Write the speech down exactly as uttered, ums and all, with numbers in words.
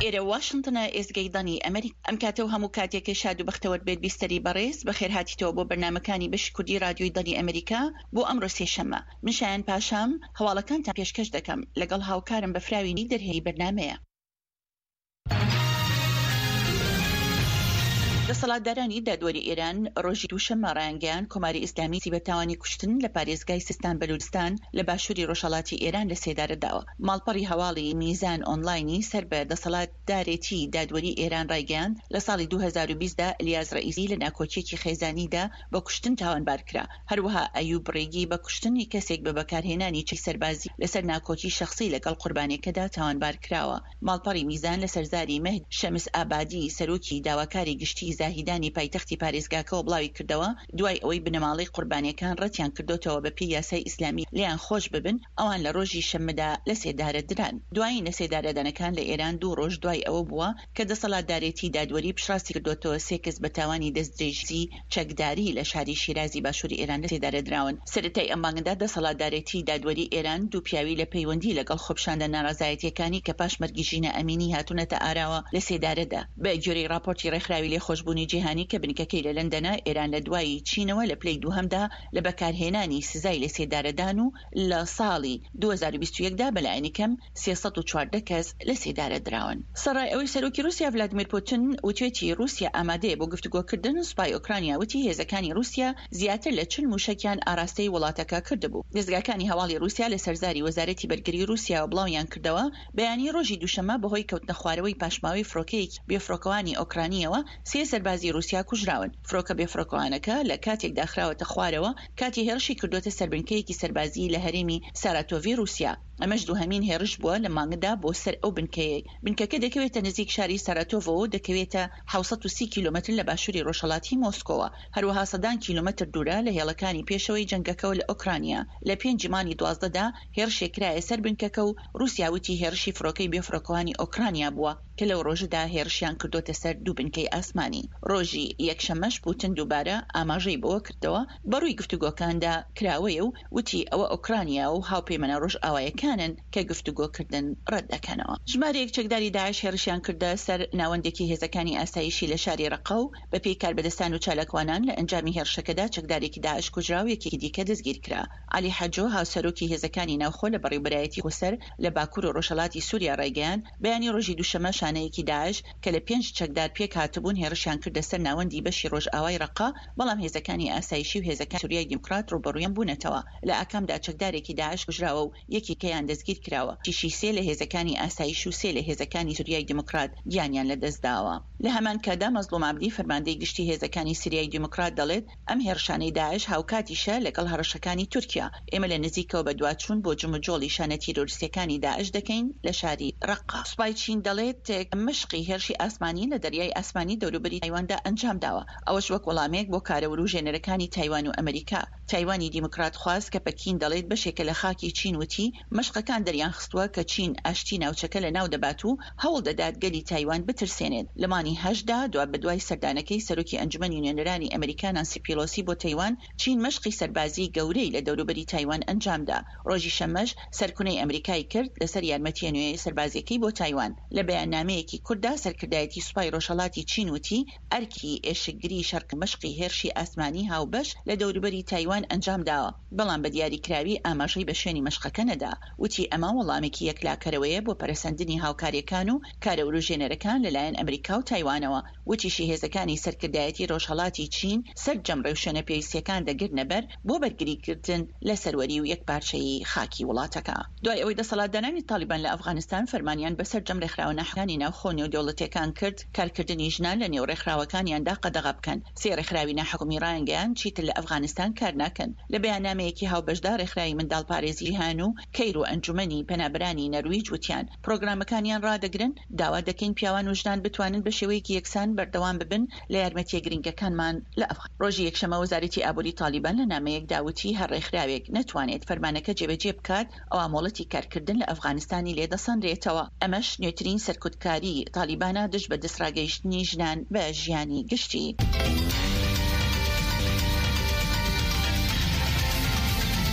ئێرە واشنگتنە ئێزگەیدانی ئەمریکا ئەم کاتە و هەموو کاتێکی شاد و بەختەوەت بێت بیستەری بەڕێز بەخێر هاتیتەوە بۆ بەرنامەکانی بەشی کوردی رادیۆی دانی ئەمریکا بۆ ئەمڕۆ سێشەممە. من شایان پاشام هەواڵەکانتان پێشکەش دەکەم لەگەڵ هاوکارم بە فراوینی دەرهێی بەرنامەیە. دەسەڵاتدارانی دادوەری ئێران ڕۆژی دووشەممە ڕایانگەیان کۆماری ئیسلامی بەتاوانی کوشتن لە پارێزگای سیستان بەلوچستان لە باشووری ڕۆژهەڵاتی ئێران لە سێدارەداوە. ماڵپەڕی هەواڵی میزان ئۆنلاینی سەر بە دەسەڵاتدارێتی دادوەری ئێران ڕایگەیان لە ساڵی دوو هەزار و بیست دا ئەلیاز ڕەئیسی لە ناکۆچیەکی خێزانیدا بە کوشتن تاوانبار کرا. هەروەها ئەیوب ڕێگی بە کوشتنی کەسێک بە بەکارهێنانی چی سەربازی لەسەر ناکۆچی شەخصی لەگەڵ قوربانیەکەدا تاوانبار کراوە. ماڵپەڕی میزان لە سەرزاری مەهد شەمس ئابادی سەرۆکی داواکاری گشتی زاهیدانی پایتەختی پارێزگاکەوە بڵاوی کردەوە دوای ئەوەی بنەماڵەی قوربانیەکان ڕەتیان کردوتەوە بە پێی یاسای ئیسلامی لیان خۆش ببن ئەوان لە ڕۆژی شەممەدا لە سێدارە دران. دوای لە سێدارەدانەکان لە ئێران دوو ڕۆژ دوای ئەوە بووە کە دەسەڵاتدارێتی دادوەری پشڕاستی کردوتەوە سێ کەس بە تاوانی دەستدرێژی چەکداری لە شاری شیرازی باشووری ئێران لە سێدارە دراون. سەرەتای ئەم مانگەدا دەسەڵاتدارێتی دادوەری ئێران دوو پیاوی لە پەیوەندی لەگەڵ خۆپشاندە ناڕازایەتیەکانی کە پاش مەرگی ژینە ئەمینی هاتوونەتە ئاراوە لە سێدارەدا. بە گوێرەی راپۆرتی ڕێکخراوی لێخۆشبوونی جیهانی کە بنکەکەی لە لەندەنە، ئێران لە دوایی چینەوە لە پلەی دووهەمدا لە بەکارهێنانی سزای لە سێدارەدان و لە ساڵی دوو هەزار و بیست و یەک دا بەلایەنی کەم سێسەد و چواردە کەس لە سێدارە دراون. سەرای ئەوەی سەرۆکی رووسیا ڤلادیمیر پوتین وتوێتی رووسیا ئامادەیە بۆ گفتوگۆکردن. سوپای ئۆکرانیا وتی هێزەکانی رووسیا زیاتر لە چل موشەکیان ئاراستەی وڵاتەکە کردبوو. دەستگاکانی هەواڵی رووسیا لە سەرزاری وەزارەتی بەرگری رووسیا و بڵاویان کردەوە بەیانی ڕۆژی دووشەممە بەهۆی کەوتنە خوارەوەی پاشماوەی فڕۆکەیەکی بێفڕۆکەوانی ئۆکرانیەوە سێ سەربازی رووسیا کوژراون. فڕۆکە بێفڕۆکەوانەکە لە کاتێک داخراوەتە خوارەوە کاتی هێرشی کردوتە سەربنکەیەکی سەربازی لە هەرێمی ساراتۆڤی رووسیا. ئەمەش دووهەمین هێرش بووە لە مانگەدا بۆ سەر ئەو بنکەیە. بنکەکە دەکەوێتە نزیک شاری ساراتۆڤەوە و دەکەوێتە حوت و سی کیلومتر لە باشووری ڕۆژهەڵاتی مۆسکۆوە. هەروەها سەدان کیلومتر دوورە لە هێڵەکانی پێشەوەی جەنگەکەەوە لە ئۆکرانیا. لە پێنج مانی دوازدەدا هێرشێک کرایە سەر بنکەکە و رووسیا وتی هێرشی فڕۆکەی بێفڕۆکەوانی ئۆکرانیا بووە کە لەو ڕۆژەدا هێرشیان کردوتە سەر دوو بنکەی ئاسمانی. ڕۆژی یەکشەممەش پوتین دووبارە ئاماژەی بۆ کردەوە بەڕووی گفتوگۆکاندا کراوەیە و وتی ئەوە ئۆکرانیا و هاوپەیمانە ڕۆژ ئاوایەکانن کە گفتوگۆکردن ڕەت دەکەنەوە. ژمارەیەک چەکداری داعش هێرشیان کردە سەر ناوەندێکی هێزەکانی ئاسایشی لە شاری ڕەقە و بەپێی کاربەدەستان و چالاکوانان لە ئەنجامی هێرشەکەدا چەکدارێکی داعش کوژرا و یەکێکی دیکە دەستگیر کرا. علی حەجۆ هاوسەرۆکی هێزەکانی ناوخۆ لە بەڕێوەبەرایەتی خۆسەر لە باکوور و ڕۆژهەڵاتی سووریا ڕایگەیان بەیانی ڕۆژی دووشەممە شانەیەکی داعش کە لە پێنج چەکدار پێک هاتبوون هێرشیان کردە سەر ناوەندی بەشی ڕۆژئاوای ڕەقە، بەڵام هێزەکانی ئاسایشی و هێزەکانی سووریای دیموکرات ڕوبەڕوویان بوونەتەوە. لە ئاکامدا چەکدارێکی داعش کوژراوە و یەکێکیان دەستگیر کراوە. تیشی سێ لە هێزەکانی ئاسایش و سێ لە هێزەکانی سووریای دیموکرات گیانیان لەدەستداوە. لە هەمان کادا مەزلوم عەبدی فەرماندەی گشتی هێزەکانی سووریای دیموکرات دەڵێت ئەم هێرشانەی داعش هاوکاتیشە لەگەڵ هەڕەشەکانی تورکیا. ئێمە لە نزیکەوە بە دوواچوون بۆ جموجۆڵی شانە تیرۆریستەکانی داعش دەکەین لە شاری ڕەقە. سوپای چین دەڵێت مشقی هێرشی ئاسمانی لە دەریای ئاسمانی دەوروبەری تایواندا ئەنجام داوە. ئەوەش وەک وەڵامێک بۆ کارەوە و ژێنەرەکانی تایوان و ئەمریکا. تایوانی دیموکرات خواست کە پەکین دەڵێت بەشێکە لە خاکی چین وتی مشقەکان دەریان خستووە کە چین ئاشتی ناوچەکە لە ناو دەبات و هەوڵ دەدات گەلی تایوان بترسێنێت. لە مانی هەشدا دوا بەدوای سەردانەکەی سەرۆکی ئەنجومەنی نوێنەرانی ئەمریکا نانسی پیلۆسی بۆ تایوان، چین مشقی سەربازی گەورەی لە دەوروبەری تایوان ئەنجامدا. ڕۆژی شەمەش سەرکونەی ئەمریکای کرد لەسەر یارمەتیە نوێی سەربازیەکەی بۆ تایوان. لە بەیاننامەیەکی کووردا سەرکردایەتی سوپای ڕۆژهەڵاتی چین وتی ئەرکی ئێشکگری شەرق مشقی هێرشی ئاسمانی هاوبەش لە دەوروبەری تایوان ئەنجامداوە، بەڵام بە دیاریکراوی ئاماژەی بە شوێنی مەشقەکە نەدا. وتی ئەمە وەڵامێکی یەکلاکەرەوەیە بۆ پەرەسەندنی هاوکاریەکان و کارەوروژێنەرەکان لەلایەن ئەمریکا و تایوانەوە. وتیشی هێزەکانی سەرکردایەتی ڕۆژهەڵاتی چین سەر جەمڕێ و شوێنە پێویستیەکان دەگرنە بەر بۆ بەرگریکردن لە سەروەری و یەکپارچەیی خاکی وڵاتەکە. دوای ئەوەی دەسەڵاتدارانی تالیبان لە ئەفغانستان فەرمانیان بەسەر جەم ڕێکخراوە ناحەکانی ناوخۆ نێودەوڵەتیەکان کرد کارکردنی ژنان لە نێو ڕێکخراوەکانیاندا قەدەغە بکەن. سێ ڕێکخراوی ناحکومی ڕایانگەیان چیتر لە ئەفغانستان کار ناکەن. لە بەیاننامەیەکی هاوبەشدار ڕێکخراوی منداڵپارێزی هان و کەیر و ئەنجومەنی پەنابەرانی نەرویج وتیان پرۆگرامەکانیان ڕادەگرن، داوا دەکەین پیاوان و ژنان بتوانن بە شێوەیەکی یەکسان بەردەوام ببن لە یارمەتیە گرنگەکانمان لە ئەفغان. ڕۆژی یەکشەمە وەزارەتی ئابووری تالیبان لە نامەیەک داوتی هەر ڕێکخراوێک نەتوانێت فەرمانەکە جێبەجێ بکات ئەوە مۆڵەتی کارکردن لە ئەفغانستانی لێدەسەنرێتەوە. ئەمەش نوێترین سەرکوتکاری تالیبانە دژ بە دەستڕاگەیشتنی ژنان بە ژیانی گشتی.